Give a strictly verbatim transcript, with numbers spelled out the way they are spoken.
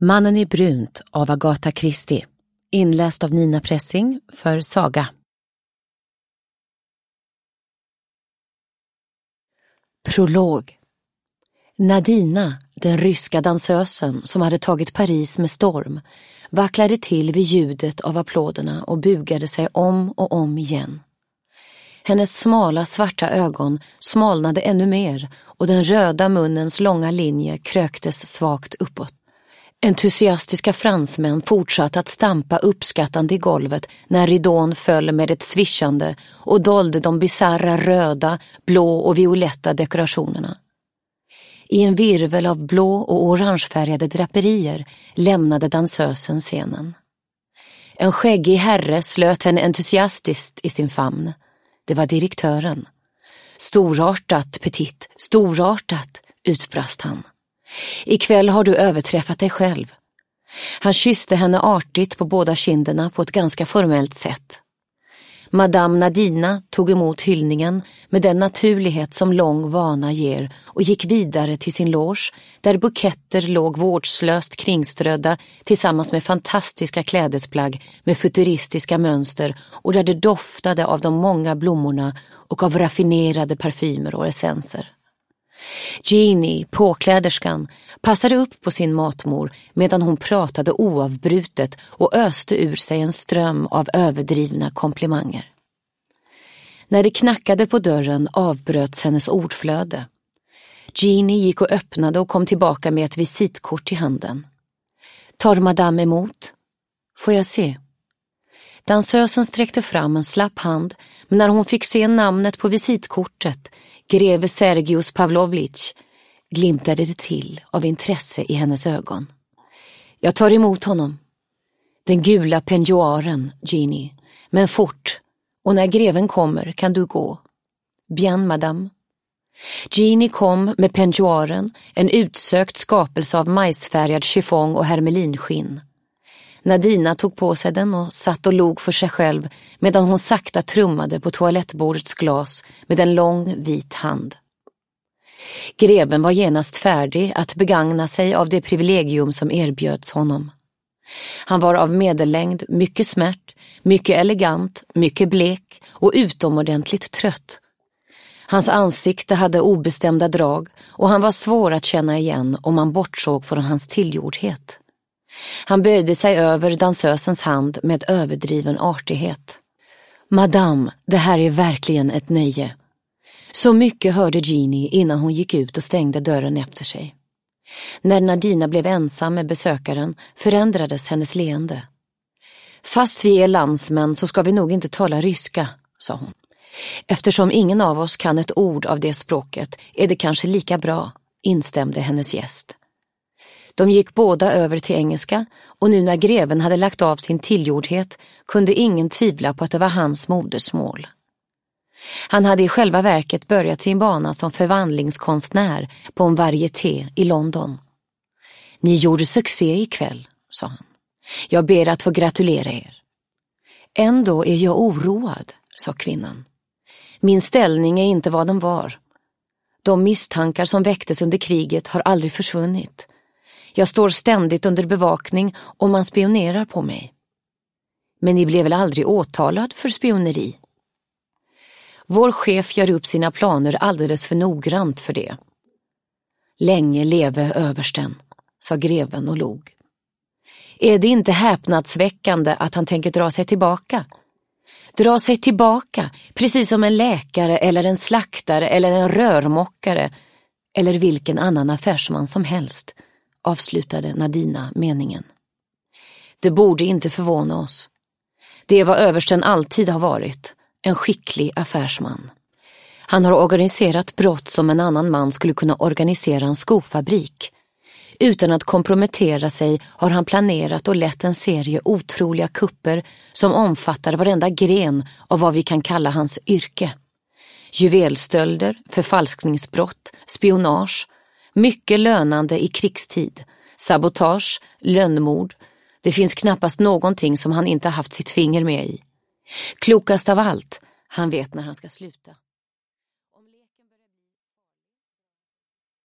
Mannen i brunt av Agatha Christie, inläst av Nina Pressing för Saga. Prolog. Nadina, den ryska dansösen som hade tagit Paris med storm, vacklade till vid ljudet av applåderna och bugade sig om och om igen. Hennes smala svarta ögon smalnade ännu mer och den röda munnens långa linje kröktes svagt uppåt. Entusiastiska fransmän fortsatte att stampa uppskattande i golvet när ridån föll med ett svischande och dolde de bizarra röda, blå och violetta dekorationerna. I en virvel av blå och orangefärgade draperier lämnade dansösen scenen. En skäggig herre slöt henne entusiastiskt i sin famn. Det var direktören. Storartat, Petit, storartat, utbrast han. Ikväll har du överträffat dig själv. Han kysste henne artigt på båda kinderna på ett ganska formellt sätt. Madame Nadina tog emot hyllningen med den naturlighet som lång vana ger och gick vidare till sin loge där buketter låg vårdslöst kringströdda tillsammans med fantastiska klädesplagg med futuristiska mönster och där det doftade av de många blommorna och av raffinerade parfymer och essenser. Jeannie, påkläderskan, passade upp på sin matmor medan hon pratade oavbrutet och öste ur sig en ström av överdrivna komplimanger. När det knackade på dörren avbröts hennes ordflöde. Jeannie gick och öppnade och kom tillbaka med ett visitkort i handen. Tar madame emot? Får jag se? Dansösen sträckte fram en slapp hand, men när hon fick se namnet på visitkortet, greve Sergius Pavlovlich, glimtade det till av intresse i hennes ögon. Jag tar emot honom. Den gula penjoaren, Jeannie, men fort, och när greven kommer kan du gå. Bien, madame. Jeannie kom med penjoaren, en utsökt skapelse av majsfärgad chiffong och hermelinskinn. Nadina tog på sig den och satt och log för sig själv medan hon sakta trummade på toalettbordets glas med en lång vit hand. Greven var genast färdig att begagna sig av det privilegium som erbjöds honom. Han var av medellängd, mycket smärt, mycket elegant, mycket blek och utomordentligt trött. Hans ansikte hade obestämda drag och han var svår att känna igen om man bortsåg från hans tillgjordhet. Han böjde sig över dansösens hand med överdriven artighet. Madame, det här är verkligen ett nöje. Så mycket hörde Jeannie innan hon gick ut och stängde dörren efter sig. När Nadina blev ensam med besökaren förändrades hennes leende. Fast vi är landsmän så ska vi nog inte tala ryska, sa hon. Eftersom ingen av oss kan ett ord av det språket är det kanske lika bra, instämde hennes gäst. De gick båda över till engelska och nu när greven hade lagt av sin tillgjordhet kunde ingen tvivla på att det var hans modersmål. Han hade i själva verket börjat sin bana som förvandlingskonstnär på en varieté i London. Ni gjorde succé ikväll, sa han. Jag ber att få gratulera er. Ändå är jag oroad, sa kvinnan. Min ställning är inte vad den var. De misstankar som väcktes under kriget har aldrig försvunnit. Jag står ständigt under bevakning och man spionerar på mig. Men ni blev väl aldrig åtalad för spioneri? Vår chef gör upp sina planer alldeles för noggrant för det. Länge leve översten, sa greven och log. Är det inte häpnadsväckande att han tänker dra sig tillbaka? Dra sig tillbaka, precis som en läkare eller en slaktare eller en rörmockare eller vilken annan affärsman som helst, avslutade Nadina meningen. Det borde inte förvåna oss. Det är vad översten alltid har varit, en skicklig affärsman. Han har organiserat brott som en annan man skulle kunna organisera en skofabrik. Utan att kompromettera sig har han planerat och lett en serie otroliga kupper som omfattar varenda gren av vad vi kan kalla hans yrke. Juvelstölder, förfalskningsbrott, spionage, mycket lönande i krigstid, sabotage, lönnmord. Det finns knappast någonting som han inte haft sitt finger med i. Klokast av allt, han vet när han ska sluta.